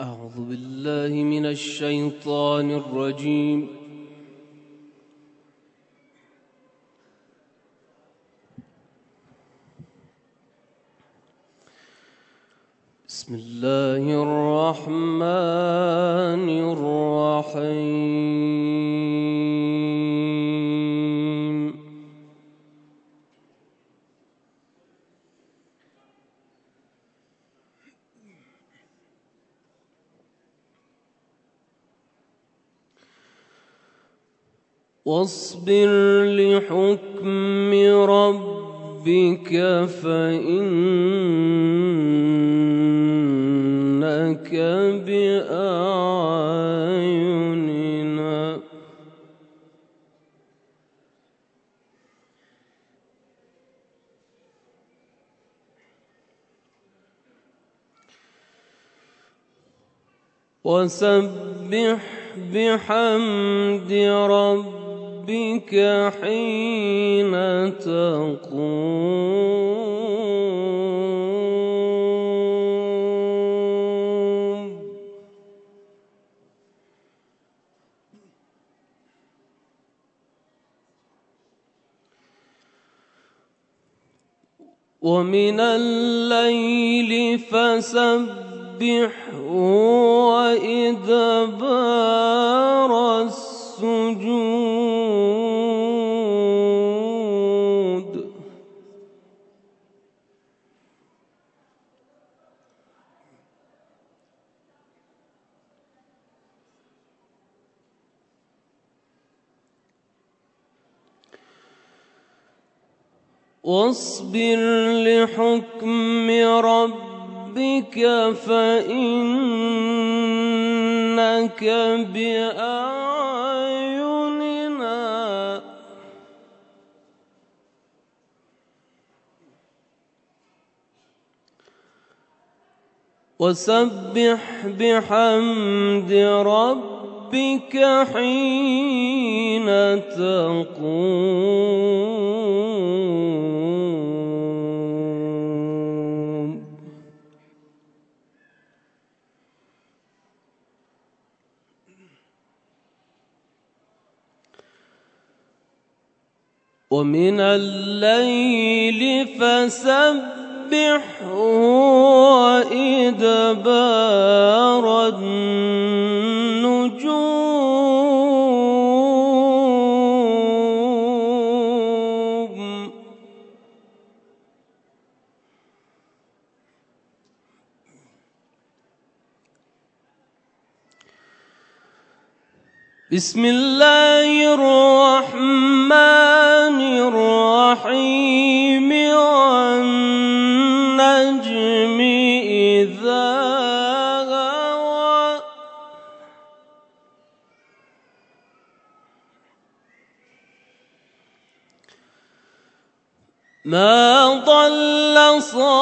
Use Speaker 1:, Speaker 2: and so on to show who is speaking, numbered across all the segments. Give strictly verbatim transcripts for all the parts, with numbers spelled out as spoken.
Speaker 1: أعوذ بالله من الشيطان الرجيم. بسم الله الرحمن الرحيم. واصبر لحكم ربك فإنك بأعيننا وسبح بحمد ربك حين تقوم ومن الليل فسبحه وإدبار السجود واصبر لحكم ربك فإنك بأعيننا وسبح بحمد ربك حين تقوم ومن الليل فسبحه وإدبار النجوم بسم الله الرحمن الرحيم. والنجم إذا هوى ما ضل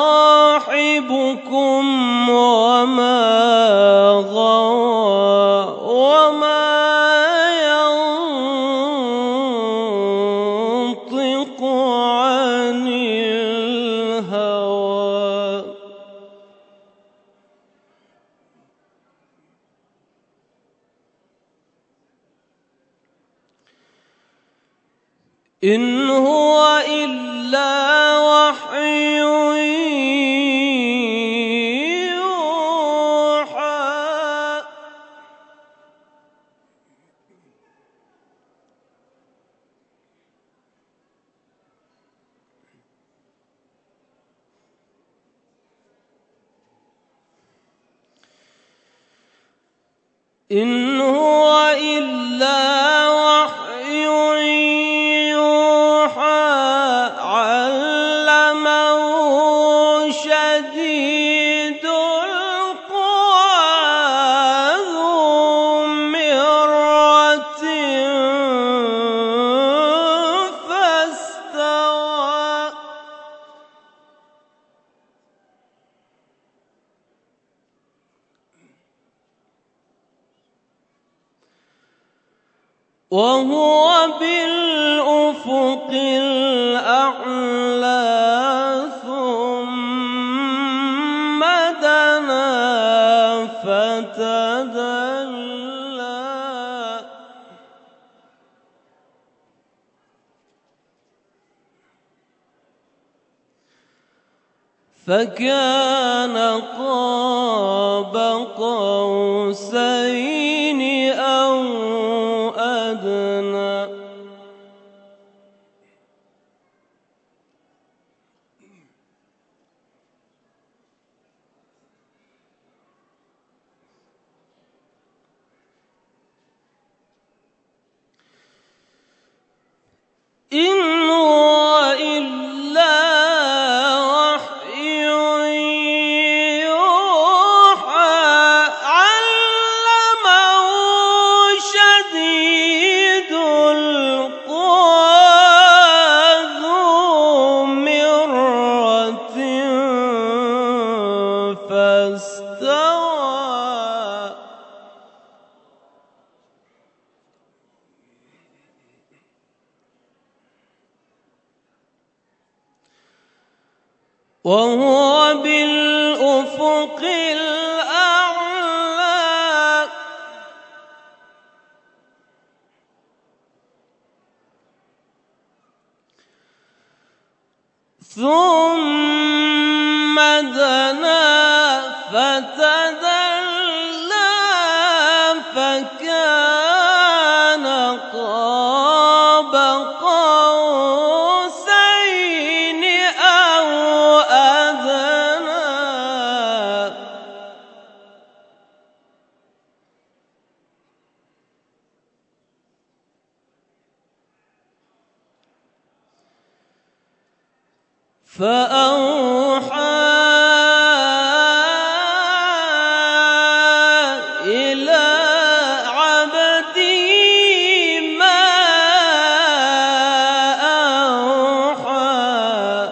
Speaker 1: صاحبكم وما غوى وما ينطق عن الهوى إن هو إلا وحي يوحى إن هو إلا وحي يوحى علمه شديد القوى ذو مرة فاستوى وهو بالأفق الأعلى ثم دنا فدنا فتدلى فكان قاب قوسين أو أدنى إن هو إلا وحي يوحى علمه شديد القوى ذو مرة فاستوى وهو بالأفق الأعلى ثم دنا فتدلى فكان قاب قوسين أو أدنى فأوحى إلى عبده ما أوحى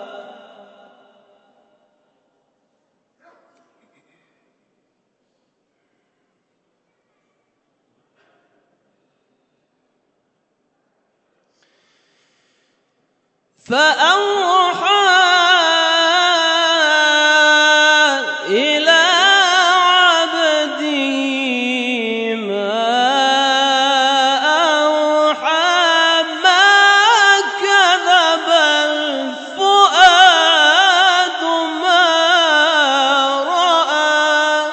Speaker 1: فأوحى إلى عبده ما أوحى ما كذب الفؤاد ما رأى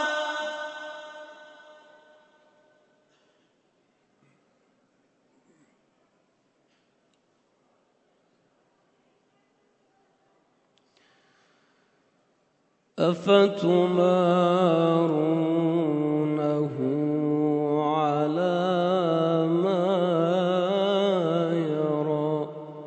Speaker 1: أفتمارونه على ما يرى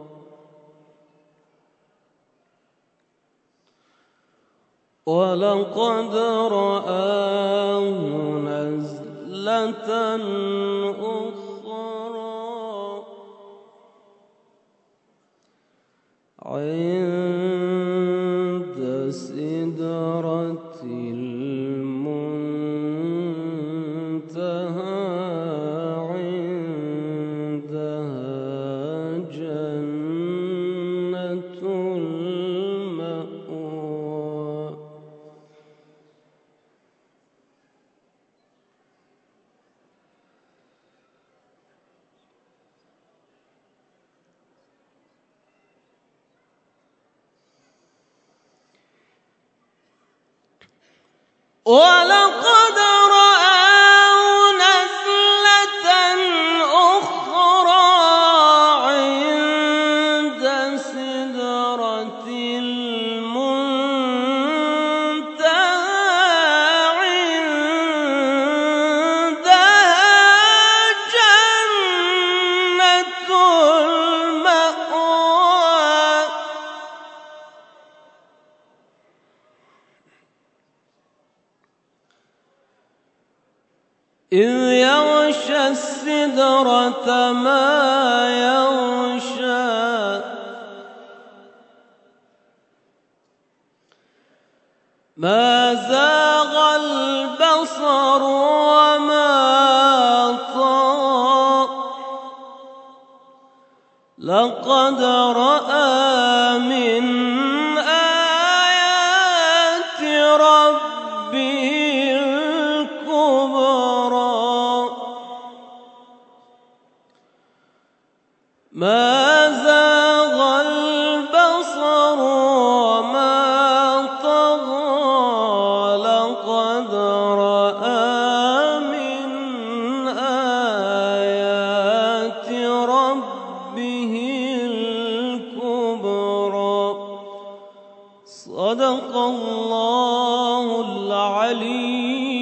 Speaker 1: ولقد رآه نزلة أخرى عند سدرة المنتهى عندها جنة المأوى ولقد رآه نزلة أخرى عند سدرة المنتهى عندها جنة المأوى إذ يغشى السدرة ما يغشى ما زاغ البصر وما طغى لقد رأى من آيات ربه الكبرى صدق الله العلي